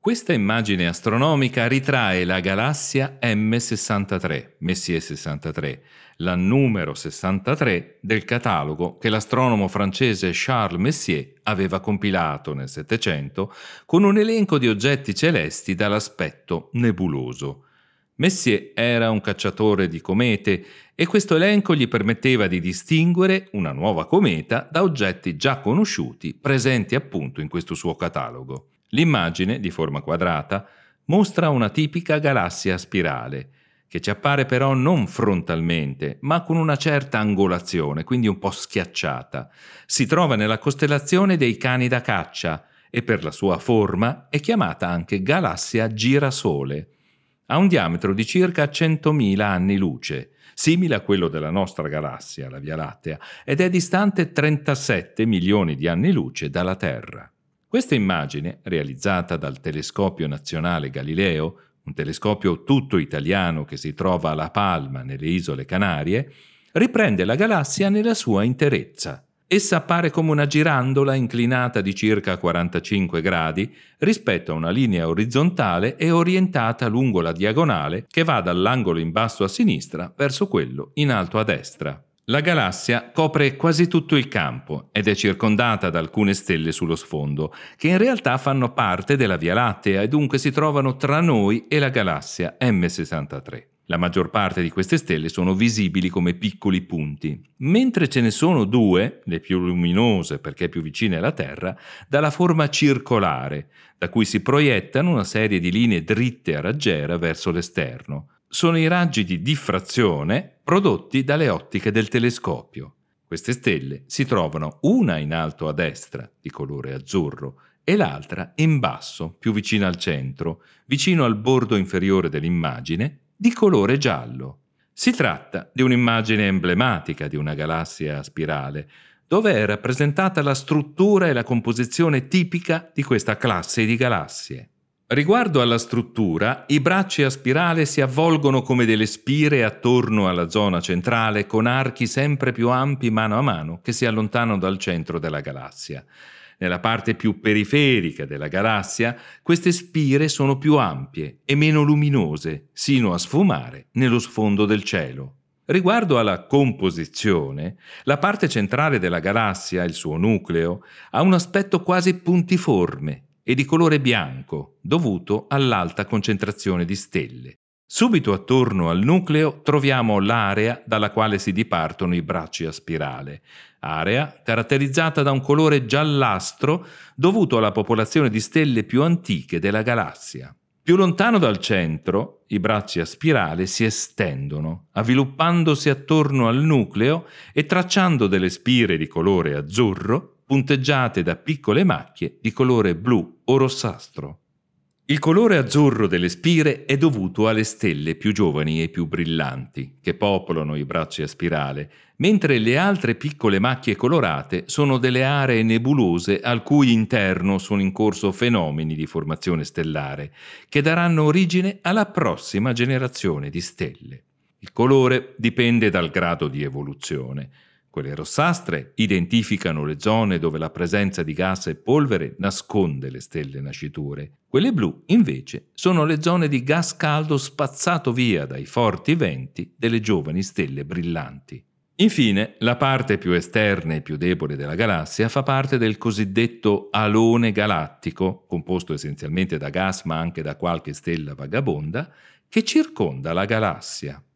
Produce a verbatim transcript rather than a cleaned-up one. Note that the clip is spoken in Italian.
Questa immagine astronomica ritrae la galassia M sessantatré, Messier sessantatré, la numero sessantatré del catalogo che l'astronomo francese Charles Messier aveva compilato nel Settecento con un elenco di oggetti celesti dall'aspetto nebuloso. Messier era un cacciatore di comete e questo elenco gli permetteva di distinguere una nuova cometa da oggetti già conosciuti presenti appunto in questo suo catalogo. L'immagine, di forma quadrata, mostra una tipica galassia a spirale, che ci appare però non frontalmente, ma con una certa angolazione, quindi un po' schiacciata. Si trova nella costellazione dei Cani da caccia e per la sua forma è chiamata anche galassia girasole. Ha un diametro di circa centomila anni luce, simile a quello della nostra galassia, la Via Lattea, ed è distante trentasette milioni di anni luce dalla Terra. Questa immagine, realizzata dal Telescopio Nazionale Galileo, un telescopio tutto italiano che si trova a La Palma, nelle Isole Canarie, riprende la galassia nella sua interezza. Essa appare come una girandola inclinata di circa quarantacinque gradi rispetto a una linea orizzontale e orientata lungo la diagonale che va dall'angolo in basso a sinistra verso quello in alto a destra. La galassia copre quasi tutto il campo ed è circondata da alcune stelle sullo sfondo, che in realtà fanno parte della Via Lattea e dunque si trovano tra noi e la galassia M sessantatré. La maggior parte di queste stelle sono visibili come piccoli punti, mentre ce ne sono due, le più luminose perché più vicine alla Terra, dalla forma circolare, da cui si proiettano una serie di linee dritte a raggiera verso l'esterno. Sono i raggi di diffrazione prodotti dalle ottiche del telescopio. Queste stelle si trovano una in alto a destra, di colore azzurro, e l'altra in basso, più vicina al centro, vicino al bordo inferiore dell'immagine, di colore giallo. Si tratta di un'immagine emblematica di una galassia a spirale, dove è rappresentata la struttura e la composizione tipica di questa classe di galassie. Riguardo alla struttura, i bracci a spirale si avvolgono come delle spire attorno alla zona centrale con archi sempre più ampi mano a mano che si allontanano dal centro della galassia. Nella parte più periferica della galassia, queste spire sono più ampie e meno luminose, sino a sfumare nello sfondo del cielo. Riguardo alla composizione, la parte centrale della galassia, il suo nucleo, ha un aspetto quasi puntiforme e di colore bianco, dovuto all'alta concentrazione di stelle. Subito attorno al nucleo troviamo l'area dalla quale si dipartono i bracci a spirale, area caratterizzata da un colore giallastro dovuto alla popolazione di stelle più antiche della galassia. Più lontano dal centro, i bracci a spirale si estendono, avviluppandosi attorno al nucleo e tracciando delle spire di colore azzurro, punteggiate da piccole macchie di colore blu o rossastro. Il colore azzurro delle spire è dovuto alle stelle più giovani e più brillanti che popolano i bracci a spirale, mentre le altre piccole macchie colorate sono delle aree nebulose al cui interno sono in corso fenomeni di formazione stellare che daranno origine alla prossima generazione di stelle. Il colore dipende dal grado di evoluzione. Quelle rossastre identificano le zone dove la presenza di gas e polvere nasconde le stelle nasciture. Quelle blu, invece, sono le zone di gas caldo spazzato via dai forti venti delle giovani stelle brillanti. Infine, la parte più esterna e più debole della galassia fa parte del cosiddetto alone galattico, composto essenzialmente da gas ma anche da qualche stella vagabonda, che circonda la galassia.